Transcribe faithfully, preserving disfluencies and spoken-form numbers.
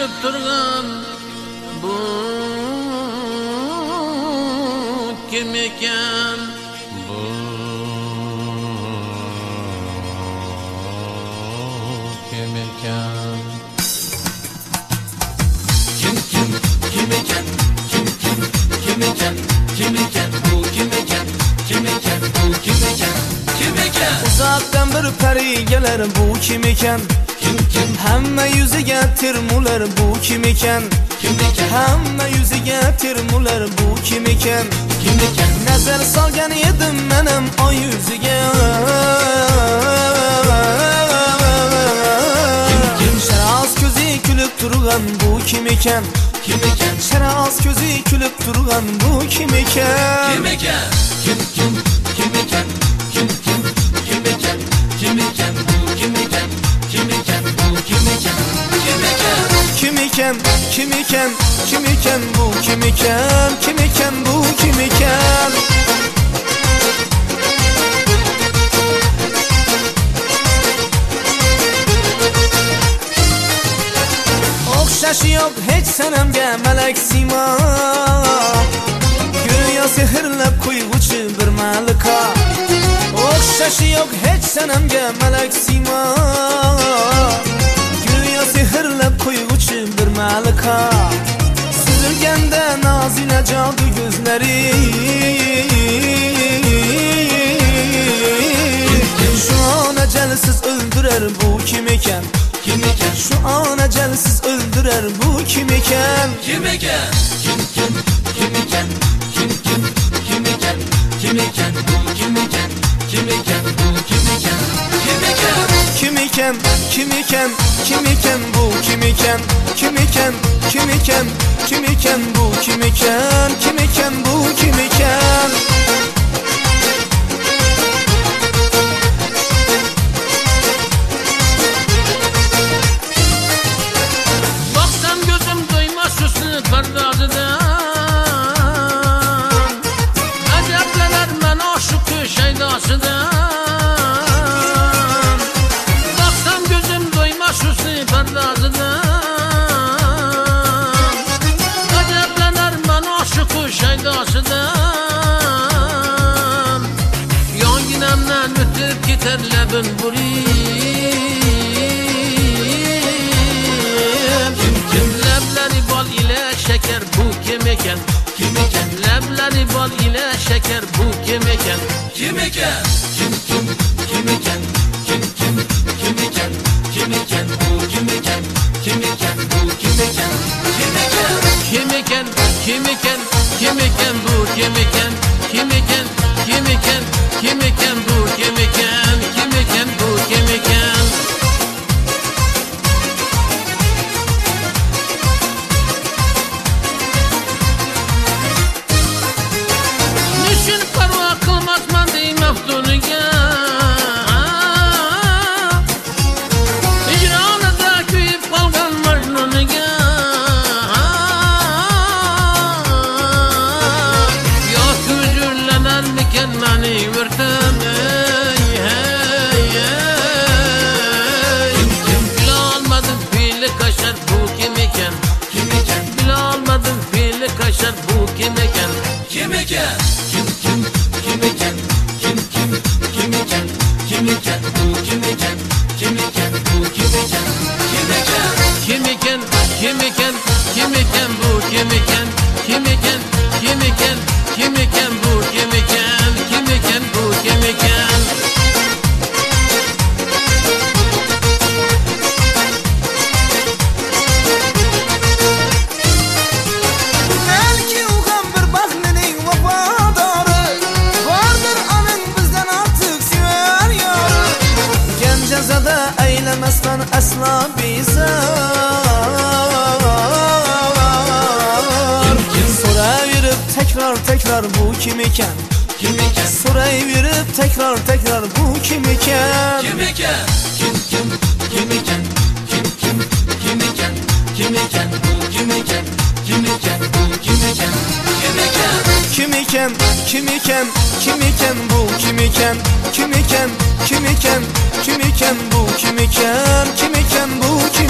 gülüp durgan bu kim eken? Bu kim eken? Kim kim kim eken? Kim kim kim eken? Kim eken? Bu kim eken? Kim eken? Bu kim eken? Kim eken? Uzaktan bir peri gelir bu kim eken? Kim kim? Hamma yuziga tirmular bu kim eken? Kim eken? Hamma yuziga tirmular bu kim eken? Kim eken? Nazar solgan edim menim oy yuziga. Kim kim? Sharoz ko'zi kulib turgan bu kim eken? Kim eken? Sharoz ko'zi kulib turgan bu kim eken? Kim eken? Kim kim? Kim eken? Kim kim? Kim eken? Kim eken? Bu kim eken? Kim eken? Bu kim eken? Kim eken? Kim eken? Kim eken? Kim eken bu kim eken? Kim eken bu kim eken? O'xshashi yo'q hech sanamga malak sima, go'yo sehrlab qo'yg'uchi bir malika. O'xshashi yo'q hech sanamga malak sima, go'yo sehrlab qo'yg'uchi bir malika. Süzülgende nazile cadı gözleri, şu an ecelsiz öldürer bu kim eken? Kim eken? Şu an ecelsiz öldürer bu kim eken? Kim eken? Kim kim? Kim eken? Kim kim? Kim eken? Kim eken? Bu kim eken? Kim eken? Bu kim eken? Kim eken? Kim eken? Kim eken? Kim eken bu kim eken? Kim eken? Kim eken? Kim eken bu kim eken? Kim eken bu kim eken? Baksam gözüm duymaz hüsnü perdazıdan. Aceplenir men aşık şeydasıdan. Baksam gözüm duymaz hüsnü perdazıdan. Aceplenir men aşık şeydasıdan. Yan ginemden ötüp gider lebin burim. Lebleri bal ile şeker bu kim eken? Kim eken? Lebleri bal ile şeker bu kim eken? Kim eken? Kim kim? Kim eken? Kim kim? Kim eken? Kim eken? Bu kim eken? Kim eken? Bu kim eken? Kim eken? Kim eken? Kim eken? Kim eken bu kim eken? Kim eken? Kim eken? Kim eken bu kim eken? Kim eken bu kim eken? Niçin parva kılmazman dey meftuniga? Hicranıda kuyup kalgan Mecnun'iga. Ya hüzünlenen miken meni vurtum ey hey hey. Bile almadım fili kaşar bu kim eken? Kim eken? Bile almadım fili kaşar bu kim eken? Kim eken? Kim kim? Kim eken? Kim kim? Kim eken? Kim eken? Bu kim eken? Kim eken? Bu kim eken? Kim eken? Kim eken? Kim eken? Kim eken bu kim eken? Kim eken? Kim eken? Kim eken bu kim eken? Kim eken bu kim eken? Belki uğan bir bahnenin vafadarı, vardır anın bizden artık sever yarı. Gencezada eylemezden asla bize. Soraverip tekrar tekrar bu kim eken? Kim eken? Soraverip tekrar tekrar bu kim eken? Kim eken? Kim kim? Kim eken? Kim kim? Kim eken? Kim eken? Bu kim eken? Kim eken? Bu kim eken? Kim eken? Kim eken? Kim eken? Kim eken bu kim eken? Kim eken? Kim eken? Kim eken bu kim eken? Kim eken bu kim